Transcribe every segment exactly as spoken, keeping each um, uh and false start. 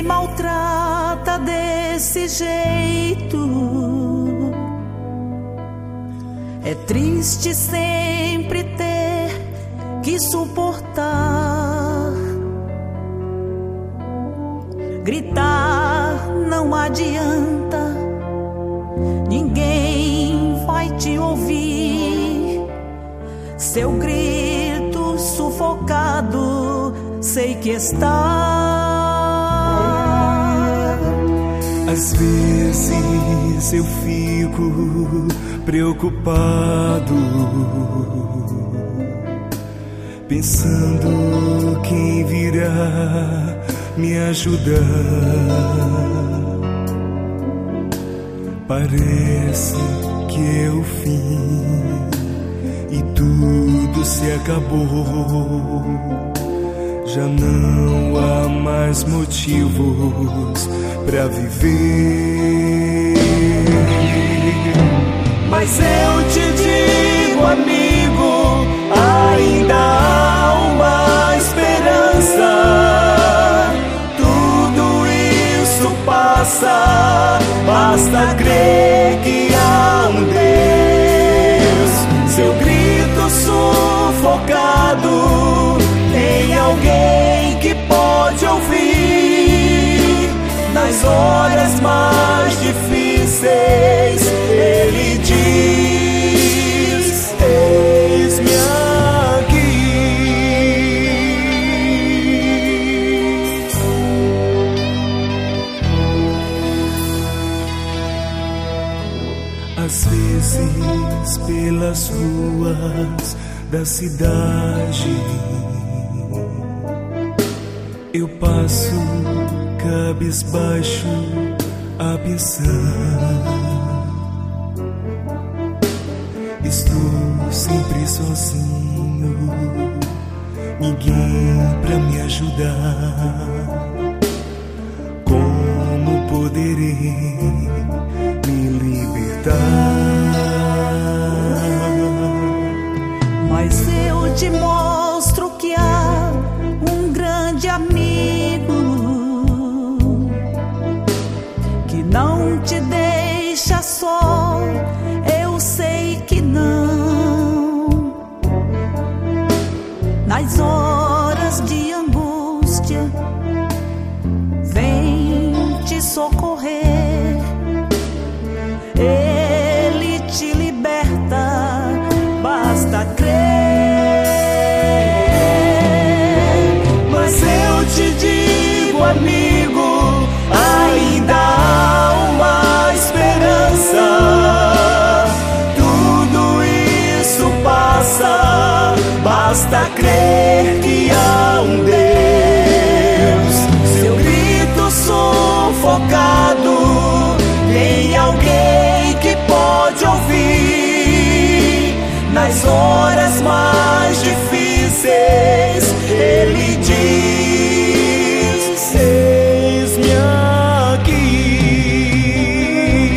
maltrata desse jeito. É triste sempre ter que suportar. Gritar não adianta, ninguém vai te ouvir. Seu grito sufocado sei que está. Às vezes eu fico preocupado, pensando quem virá me ajudar. Parece que é o fim e tudo se acabou. Já não há mais motivos pra viver. Mas eu te digo, amigo, ainda há uma esperança. Tudo isso passa, basta crer que há um Deus. Seu grito sufocado, tem alguém que pode ouvir. Nas horas mais difíceis, Ele diz: eis-me aqui. Às vezes pelas ruas da cidade eu passo cabisbaixo a pensar. Estou sempre sozinho, ninguém pra me ajudar. Como poderei me libertar? Mas eu te mostro que há um grande amigo que não te deixa só. Eu sei que não. Nas horas de angústia, vem te socorrer. Ele te liberta, basta crer. Mas eu te digo, amigo, ainda há uma esperança. Tudo isso passa, basta crer que há um Deus. Seu grito sufocado, tem alguém que pode ouvir. Nas horas mais difíceis, Ele diz: eis-me aqui.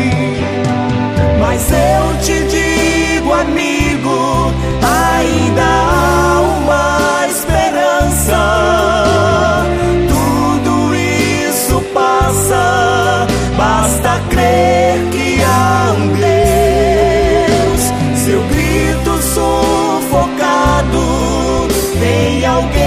Mas eu te digo, amigo, ainda há uma esperança. Tudo isso passa, basta crer que há um Deus. Seu grito sufocado, tem alguém